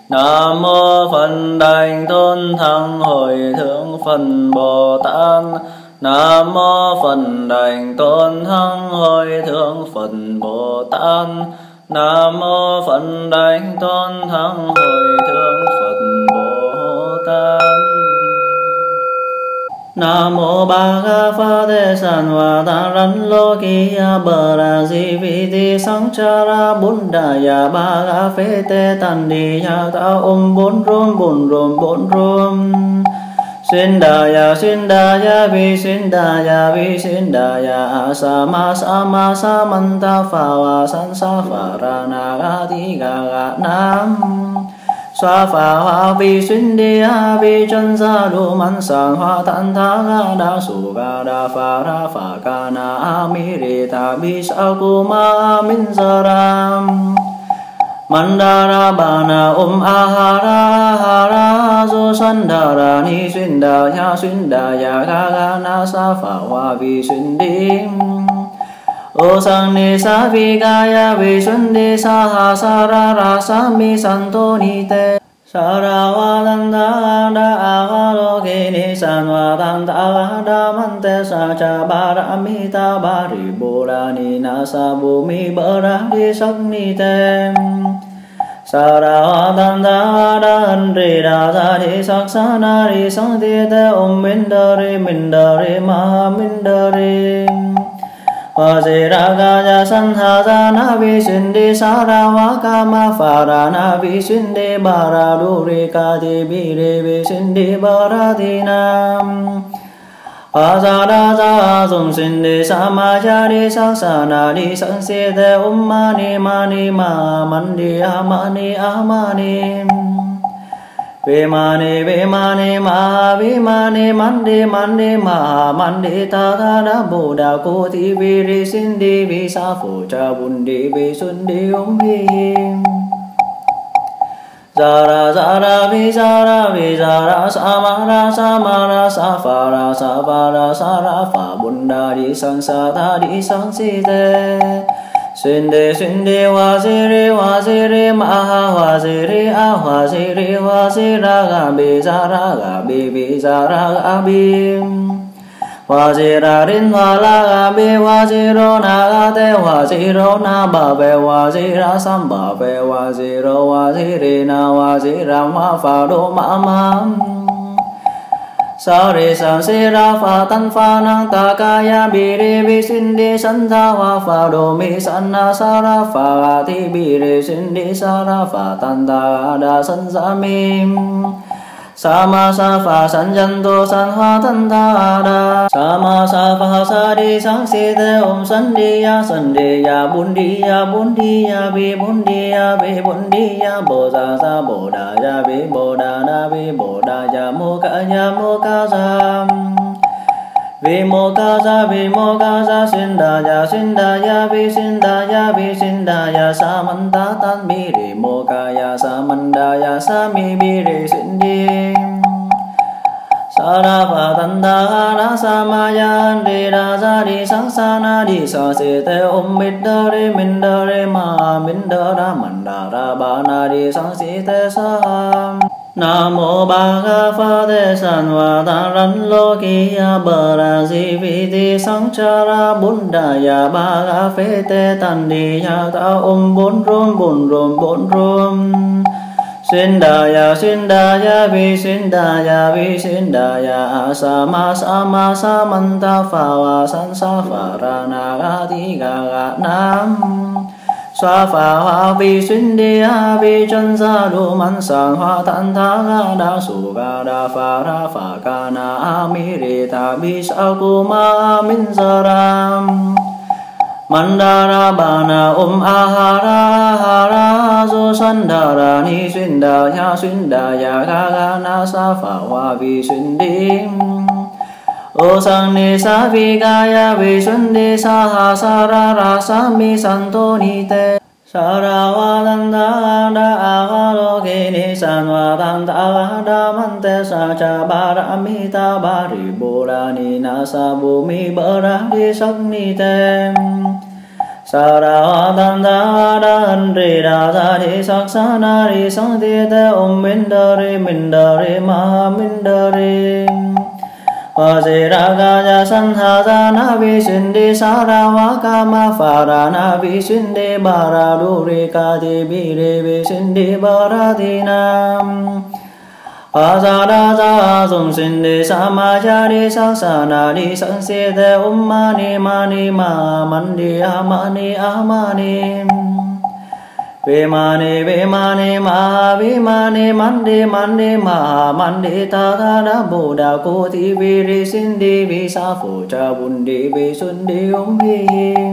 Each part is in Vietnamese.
Nam mô Phật Đảnh Tôn Thắng Hội Thượng Phật Bồ Tát. Nam mô Phật Đảnh Tôn Thắng Hội Thượng Phật Bồ Tát. Nam mô Phật Đảnh Tôn Thắng Hội Thượng Phật Bồ Tát. Nam mô Bhagavate Sanvatharan Lokiya Parasiviti Saṅcara Buddhaya Bhagavate Tandiya Ta Bốn rum Sindaya Sindaya Visindaya Asama Sama Samanta Phava Sansapharana Gati Gaga Nam Xoa phá hoa vi xuyên đi ha vi chân ra đủ mắn sang hoa tán thá ga đa su ga đa phá ra phá ca na a mi ri ta bi sa ku ma min sa ram mandara bana a ha ra du san đà ra ni xuyên đà ya ga na sa phá hoa vi xuyên đi O sang ni sa vi gaya vi xuân đi sa ha sa ra sa mi santo ni te sa ra wa dan da da a wa lo ke ni san wa dan da da man te sa cha ba ra mi ta ba ri bo ra ni na sa bu mi ba ra di sắc ni te sa ra wa dan da da an ri ra sa di sắc sa na ri sang di te min da ri ma min da ri Vajragaya Sanhasa Navi Sindi Sarawa Kama Farana Visindi Baraduri Kati Biri Visindi Baradinam Vajragaya Sindi Samajari Saksanadi Saksite Ummani Mani Mandi Amani Vimani maha vimani mandi maha mandi ta da buddha kuti viri sindi visa phu cha bundi vi sundi vi zara vi zara samara safara sara fa bunda di sang si te Sinde waziri maha waziri wazira gabi wazira rinwala gabi waziro nagate waziro nababe wazira sambave waziro wazirina wazira mafado mamam Sari sansira fa tan fa nang takaya biri visindi santa wa fa do mi sanna sara fa ti biri sindi sara fa tan ta da san samim sama sa fa san janto san ha tan ta da sama sa fa sa di sang si te sandi ya bundi ya bi bundi ya bo sa bo da ya bi bo da na bi bo da ya mo ka sa vi mo ka sa sinda ya vi sinda ya sa man ta tan bi ri mo ka ya sa man da ya sa mi bi ri sindi Sara fa tan da na sa ma ya ri da sa di sang sa na di sa se te mid da re min da re ma min da ra man da ra ba na di sang si te sa Nam mô Bhagavate Sanvatharan Lokiya Parasiviti Saṅcara Buddhaya Bhagavate Tandiya Ta bốn rum Sindaya Visindaya Asama Samanta Phava Sansapharana Gati Gaga Nam Xoa phá hoa vi xuyên đi ha vi chân ra đủ mắn sang hoa tán thá ga đa su ga đa phá ra phá ca na a mi ri ta bi sa ku ma min sa ram mandara bana a ha ra du san đà ra ni xuyên đà ya ga na sa phá hoa vi xuyên đi O sang ni sa vi gaya vi xuân đi sa ha sa ra sa mi santo ni te sa ra wa dan da a wa lo ke ni san wa dan da man te sa cha ba ra mi ta ba ri bo ra ni na sa bu mi ba ra di sắc ni te sa ra hoa tan tha đa hân rì đà sa thi sắc sa na ri sang thi te min đa ri ma min đa ri hoa di ra ga ja san ha ra na vi sin di sa ra hoa ka ma pha ra na vi sin di ba ra du ri ka thi bi ri vi sin di ba ra thi nam a sa đa sa sum sin di sa ma cha di sa sa na di sang si te ma ni ma man di a ma ni vi ma ni ma vi ma ni man di ma man di ta tha đa bồ đà cô thi vi ri sin di vi sa phù cha bun di vi sun di vi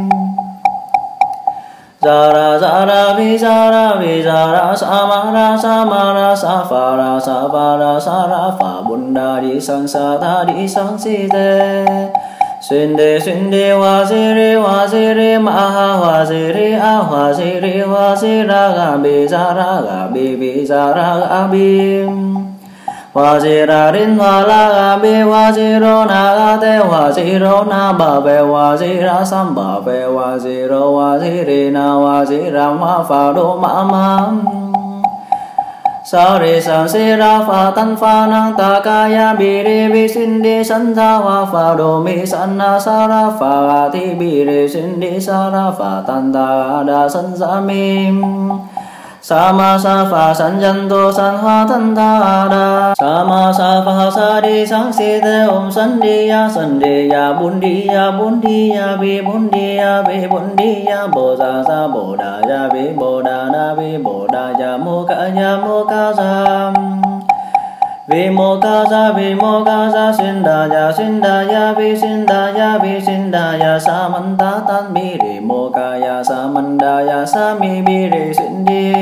Zara zara vi zara sa ma ra sa fa ra sa ra fa bun đà di sang sa tha di sang si te Xuyên đề hoa si ri ma ha hoa si ri a hoa si ri hoa si ra ga bi vi za ra ga bi hoa si ra rin hoa la ga bi hoa si ro na ga te hoa si ro na ba ve hoa si ra sam ba ve hoa si ro hoa si ri na hoa si ra ma fa do ma sa re sa se ra fa tan fa nang ta ca ya bi re vi sin di san tha hoa fa do mi san na sa ra fa thi bi re sin di sa ra fa tan ta đa san sa mi sa ma sa fa san jan do san hoa tan ta đa sa ma sa fa sa di sang si te san di ya bun di ya bi bun di ya bo sa bo đà ya bi bo đà na bi bo đà ya mo ka sa vi mo ka sa sin đà ya bi sin đà ya sa man ta tan bi ri mo ka ya sa man đà ya sa mi bi ri sin di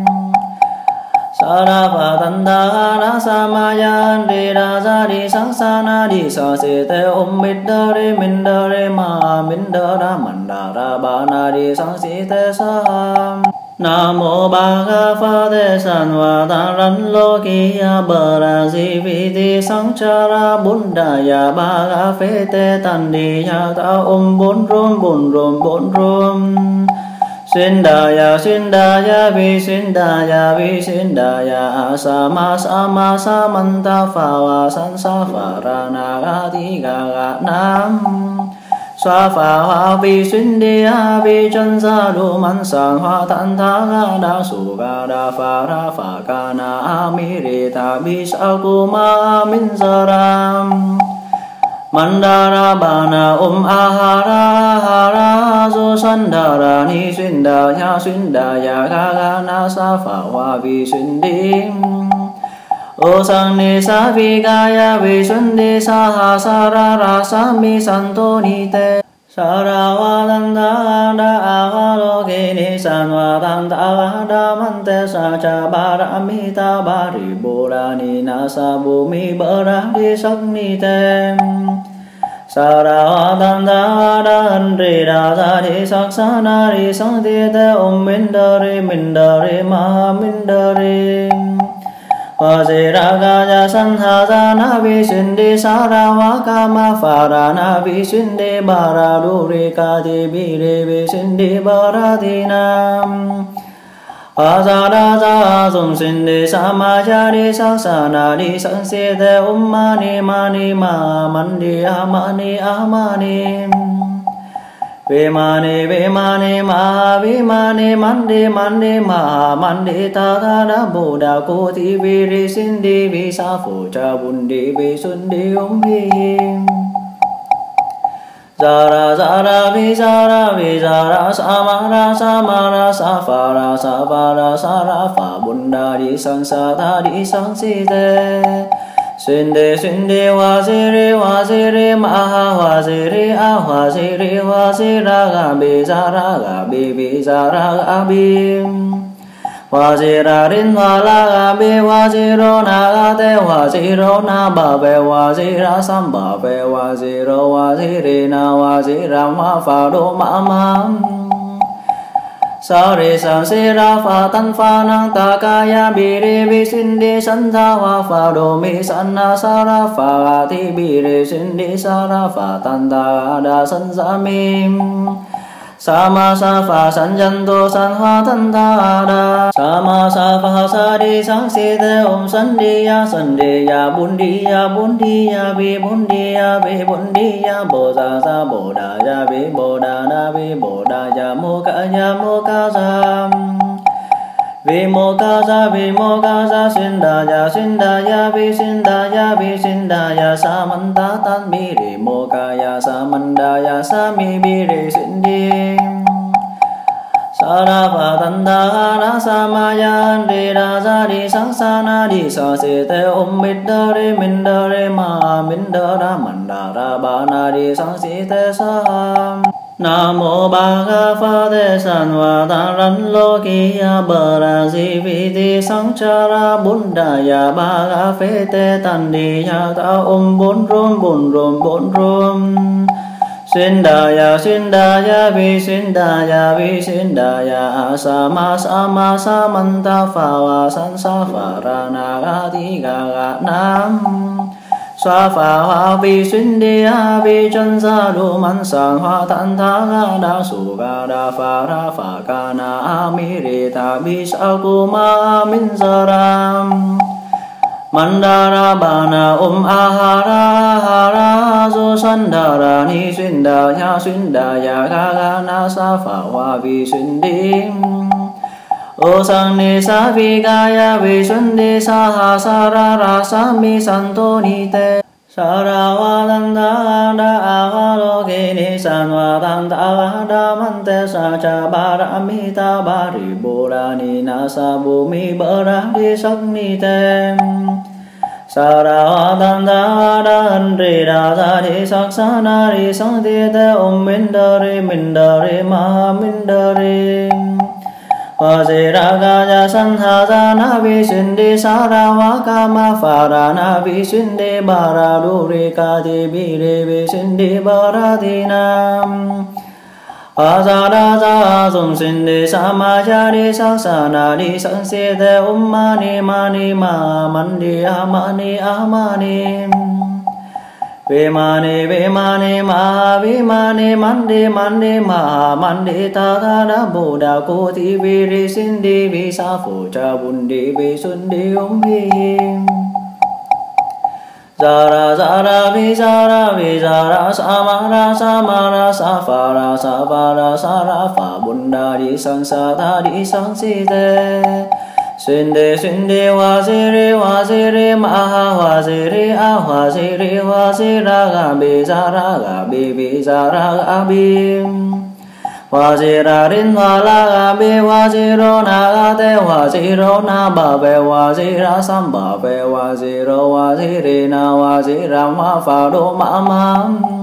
sa ra fa tan ta na sa ma ya ri ra sa di sang sa na di sa se te mit đa ri min đa ri ma min đa ra man đa ra ba na di sang si te sa Nam mô Ba Ga Pha Te San Hoa Ta Ran Lo Ki Ya Ba Ra Di Vi Ti Sang Cha Ra Bun Đà Ya Ba Ga Phê Te Tan Đi Ya Ta Bun Rom Xin Đà Ya Vi Xin Đà Ya Sa Ma Sa Man Ta Pha Wa San Sa Pha Ra Na Ga Ti Ga Nam Sa pha hoa vi xuyên đi a vi chân sa lu man sang hoa tan tha ga đa su ga đa pha ra pha ca na a mi ri ta bi sa ku ma min sa ram Mandara bana ha ra zo san đà ra ni xuyên đà ya ga na sa pha hoa vi xuyên đi O sang ni sa vi ga ya vi sun di sa ha sa ra sa mi san to ni te sa ra wa tan ta da a ha lo ke ni san wa tan ta da man te sa cha ba ra mi ta ba ri bo ra ni na sa bu mi ba ra di sắc ni te sa ra wa tan ta da hân ri đà sa thi sắc sa na ri sang thi te min đa ri ma min đa ri hoa di ra ga ja san ha ra na vi sin di sa ra hoa ka ma pha ra na vi sin di ba ra du ri ka thi bi ri vi sin di ba ra thi nam a sa đa sa sum sin di sa ma cha di sa sa na di sang si te ma ni ma man di a ma ni vi ma ni ma vi ma ni man di ma man di ta tha đa bồ đà cô thi vi ri sin di vi sa phù cha bun di vi sun di vi Zara vi zara sa ma ra sa fa ra sa ra fa bun đà di sang sa tha di sang si te Xuyên đề hoa si ri ma ha hoa si ri a hoa si ra ga bi vi za ra ga bi hoa si ra rin hoa la ga bi hoa si ro na ga te hoa si ro na ba ve hoa si ra sam ba ve hoa si ro hoa si ri na hoa si ra ma fa do ma sa re sa se ra fa tan fa nang ta ca ya bi re vi sin di san tha hoa fa do mi san na sa ra fa thi bi re sin di sa ra fa tan ta đa san sa mi sa ma sa pha san jan tu san hoa tan tha đa sa ma sa pha sa đi sang si te om san đi ya bun đi ya bi bun đi ya bi bun đi ya bo sa bo đa ya bi bo đa na bi bo đa ya mo ka sa vi mô ca sa xin đà ya vi xin đà ya sa man ta tan bi ri mô ca ya sa man đà ya sa mi bi ri xin đi sa ra pha tan đa na sa ma ya đi đa sa đi sang sa na đi sa se te om mít đa re ma min đa ra man đa ra ba na đi sang si te sa Nam mô Ba Ga Pha Thế San Hoa Ta Ran Lô Ki Ya Ba Ra Di Vi Ti Sang Cha Ra Bun Đà Ya Ba Ga Phê Tê Tan Đi Ya Ta Bốn Rom Xin Đà Ya Vi Xin Đà Ya Sa Ma Sa Man Ta Pha Wa San Sa Pha Ra Na Ga Ti Ga Nam Xoa phà hoa vi xuyên đi a vi chân ra lu man sang hoa tan tha ga đa su ga đa pha ra pha ca na a mi ri ta bi sa ku ma min sa ram Mandara bana ha ra zo san đà ra ni xuyên đà ya ga na sa phà hoa vi xuyên đi O sang ni sa vi ga ya vi xuân đi sa ha sa ra sa mi san to ni te sa ra wa tan da da a wa lo ke ni san wa tan da da man te sa cha ba ra mi ta ba ri bo ra ni na sa bu mi ba ra đi sắc ni te sa ra wa tan da da an ri da sa đi sắc sa na ri sang ti te om min da re ma min da re Hoa Di Ra Ga Ya San Ha Ra Na Vi Xin Đi Sa Ra Wa Ka Ma Pha Ra Na Vi Xin Đi Ba Ra Du Ri Ka Ti Bi Ri Vi Xin Đi Ba Ra Ti Nam Hoa Sa Ra Sa Sum Xin Đi Sa Ma Ya Đi Sa Sa Na Đi Sang Si Te Ma Ni Ma Man Đi A Ma Ni Ve mani ma vi mani man di ma man di ta da bu da ko ti vi ri sin di vi sa phu cha bun di vi sun di vi Zara vi zara sa ma ra sa fa ra sa ra fa bun da di sang sa ta di sang si te Xin đi hoa si ri ma ha hoa si ri a hoa si ra ga bi vi za ra ga bi hoa si ra rin hoa la ga bi hoa si ro na ga te hoa si ro na ba ve hoa si ra sam ba ve hoa si ro hoa si ri na hoa si ra ma fa do ma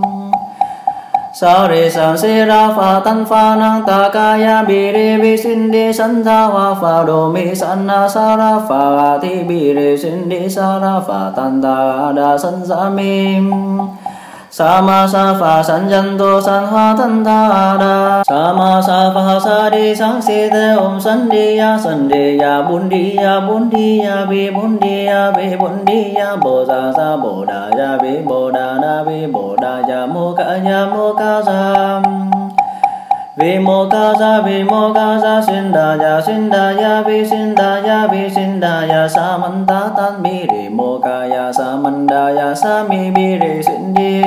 Sa re sa se ra pha tan pha nang ta ca ya bi re vi xin đi san tha hoa pha do mi san na sa ra pha ti bi re xin đi sa ra pha tan ta đa san sa mi sa ma sa pha san jan tu san hoa tan tha đa sa ma sa pha sa đi sang si te om san đi ya bun đi ya bi bun đi ya bi bun đi ya bo sa bo đa ya bi bo đa na bi bo đa ya mo ka sa vi mô ca sa xin đà ya vi xin đà ya sa man ta tan bi ri mô ca ya sa man đà ya sa mi bi ri xin đi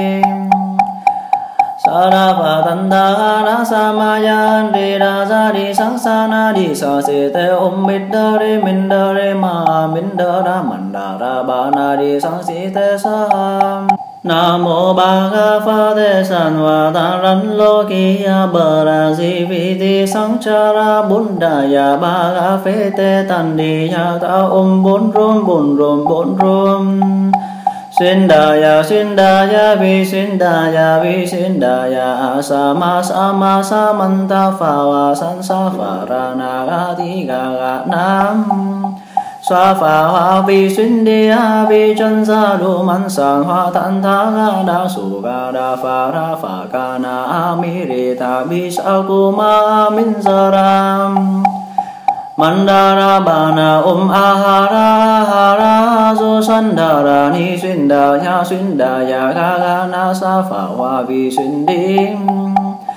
sa ra pha tan da na sa ma ya đi đa sa đi sang sa na đi sa se te om mít đa re ma min đa ra man đa ra ba na đi sang si te sa Nam mô Ba Ga Pha Thế San Hoa Ta Ran Lô Ki Ya Ba Ra Di Vi Ti Sang Cha Ra Bun Đà Ya Ba Ga Phê Tê Tan Đi Ya Ta Om Bốn Rom Xin Đà Ya Vi Xin Đà Ya Sa Ma Sa Man Ta Pha Wa San Sa Pha Ra Na Ga Ti Ga Nam Xoa phà hoa vi xuyên đi a vi chân ra lu man sang hoa tan tha ga đa su ga đa pha ra pha ca na a mi ri ta bi sa ku ma min sa ram Mandara bana ha ra zo san đà ra ni xuyên đà ya ga na sa phà hoa vi xuyên đi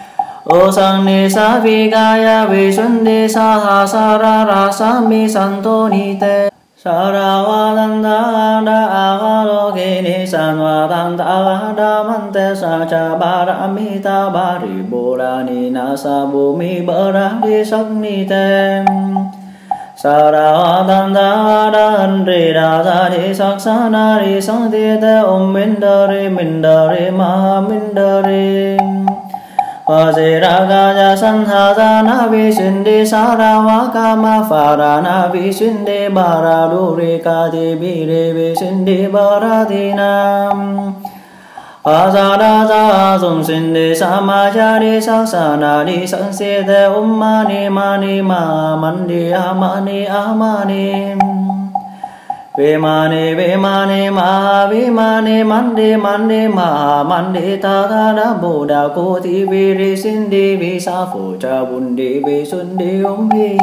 ô sang ni sa vi ga ya vi xuân đi sa ha sa ra sa mi san tô ni te sa ra wa tan da da a wa lo ke ni san wa tan da da man te sa cha ba ra mi ta ba ri bo ra ni na sa bu mi ba ra đi sắc ni te sa ra wa tan da da an ri ra sa di sắc sa na ri sang ti te min da ri ma min da ri Hoa di ra ga ya san ha ra na vi sin di sa ra wa ka ma pha ra na vi sin di ba ra du ri ka di bi ri vi sin di ba ra di nam Hoa sa ra sa sum sin di sa ma ya di sa sa na di sang si te ma ni ma man di a ma ni Ve mani ma vi mani mandi ma mandi ta ta da Buddha cô thi vi ri sin đi vi sa phổ cha bun đi vi xuân đi vi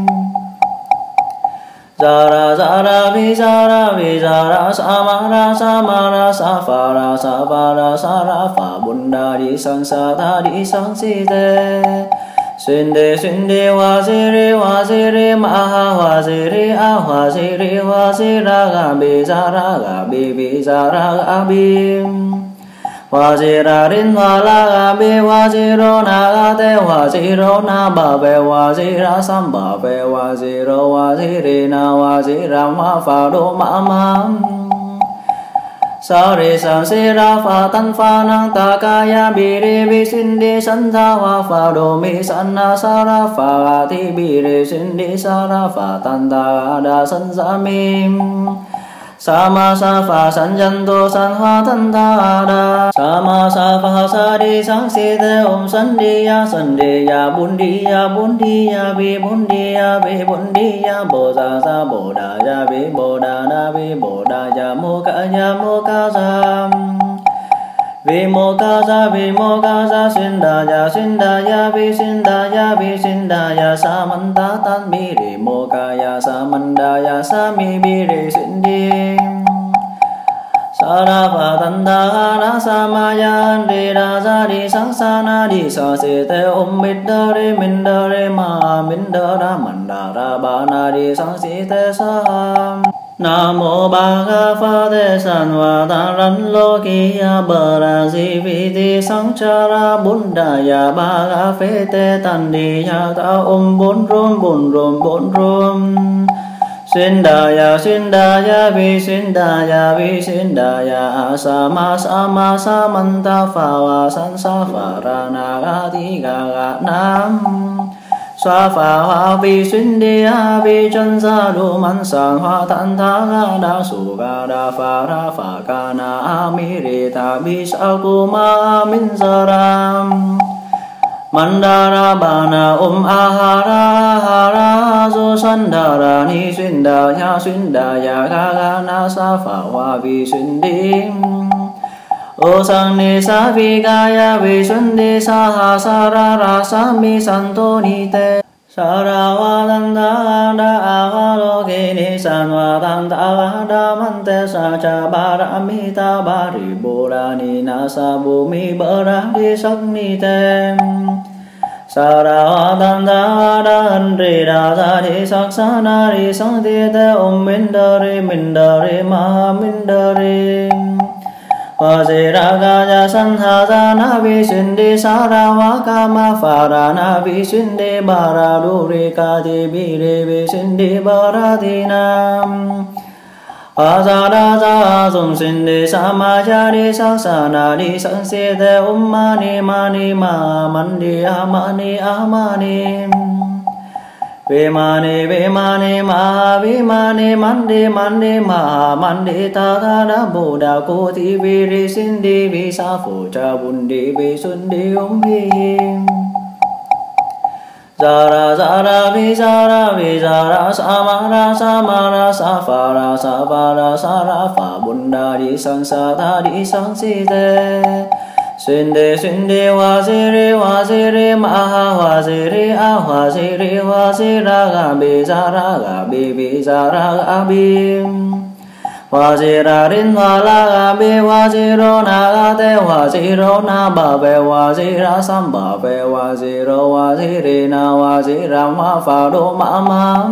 Zara vi zara sa ma ra sa va ra fa Buddha đi sang sa ta đi sang si te Xuyên đề hoa si ri ma ha hoa si ri a hoa si ri hoa si ra ga bi vi za ra ga bi hoa si ra rin hoa la ga bi hoa si ro na ga te hoa si ro na ba ve hoa si ra sam ba ve hoa si ro hoa si ri na hoa si ra ma fa do ma sa re sa se ra fa tan fa nang ta ca ya bi re vi sin đi san tha hoa fa do mi san na sa ra fa ti bi re sin đi sa ra fa tan ta da san sa mi sa ma sa fa san jan do san hoa tan ta da sa ma sa fa sa đi sang si te san đi ya bun đi ya bi bun đi ya bo sa bo da ya bi bo da na bi bo da ya mo ka sa vi mo ka sa sin da ya vi sin da ya sa man ta tan bi re mo ka ya sa man da ya sa mi bi re sin đi sa ra fa tan da na sa ma ya re ra sa di sang sa na di sa se te mid da re min da re ma min da ra man da ra ba na di sang si te sa Nam mô Ba Ga Pha Te San Hoa Ta Ran Lo Ki Ya Ba Ra Di Vi Ti Sang Cha Ra Bun Da Ya Ba Ga Phê Te Tan Di Ya Ta Bun Rum Sin Da Ya Vi Sin Da Ya Sa Ma Sa Man Ta Pha Wa San Sa Pha Ra Na Ga Ti Ga Nam Xoa phà hoa vi xuyên đi a vi chân ra lu man sang hoa tan tha ga đa su ga đa pha ra pha ca na a mi ri ta bi sa ku ma min sa ram Mandara bana ha ra zo san da ra ni xuyên da ya ga na sa phà hoa vi xuyên đi ô sang ni sa vi ga ya vi xuân đi sa ha sa ra sa mi san tô ni te sa ra wa tan da a wa lo ke ni san wa tan da man te sa cha ba ra mi ta ba ri bo ra ni na sa bu mi ba ra đi sắc ni te sa ra wa tan da an ri ra sa di sắc sa na ri sang ti te min da ri ma min da ri Hoa di ra ga ya san ha ra na vi sin đi sa ra wa ka ma pha ra na vi sin đi ba ra du ri ka di bi ri vi sin đi ba ra di nam Hoa sa ra sa sum sin đi sa ma ya di sa sa na di sang si te ma ni ma man di a ma ni Ve mani ma vi mani mandi ma mandi ta ta da Buddha cô thi vi ri sin đi vi sa phổ cha bun đi vi xuân đi vi Zara vi zara sa ma ra sa fa ra sa ra fa Buddha đi sang sa ta đi sang si te Xuyên đề hoa si ri ma ha hoa si ri a hoa si ra ga bi vi za ra ga bi Hoa di ra rin hoa la ga bi hoa di ro na ga te hoa di ro na ba ve hoa di ra sam ba ve hoa di ro hoa di ri na hoa di ra ma fa do ma ma.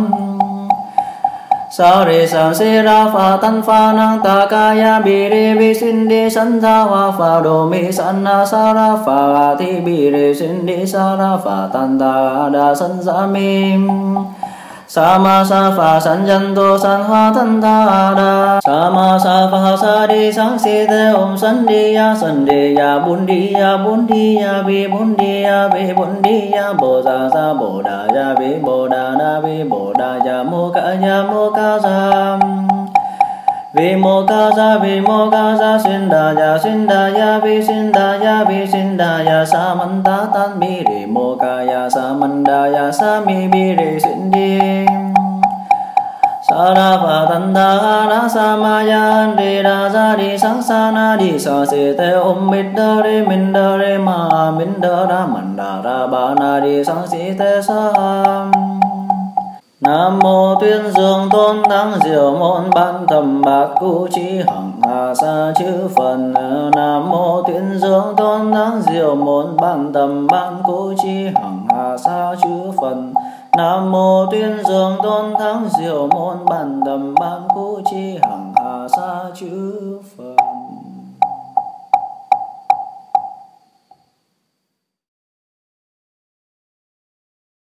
Sa re sa si ra fa tan fa nang ta ca ya bi re bi sin đi san ra hoa fa do mi san na sa ra fa ti bi re sin đi sa ra fa tan ta đa san sa mi. Sa ma sa pha san jan do san hoa tan ta đa. Sa ma sa pha sa đi sang si te om san đi ya bun đi ya bun đi ya bi bun đi ya bi bun đi ya bo sa bo đa ya bi bo đa na bi bo đa ya mo ka sa. Vi mô ca sa sin đa ya vi sin đa ya sa man ta tan bi re mô ca ya sa man đa ya sa mi bi re sin đi. Sa ra pha tan ta na sa ma ya re ra sa đi sang sa na đi sa se te om mít đa re min đa re ma min đa ra man đa ra ba na đi sang si te sa. Nam mô Tuyên Dương Tôn Thắng Diệu Môn Ban Thầm Bát Cú Chi Hằng Hà Sa Chư Phật. Nam mô Tuyên Dương Tôn Thắng Diệu Môn Ban Thầm Bát Cú Chi Hằng Hà Sa Chư Phật. Nam mô Tuyên Dương Tôn Thắng Diệu Môn Ban Thầm Bát Cú Chi Hằng Hà Sa Chư Phật.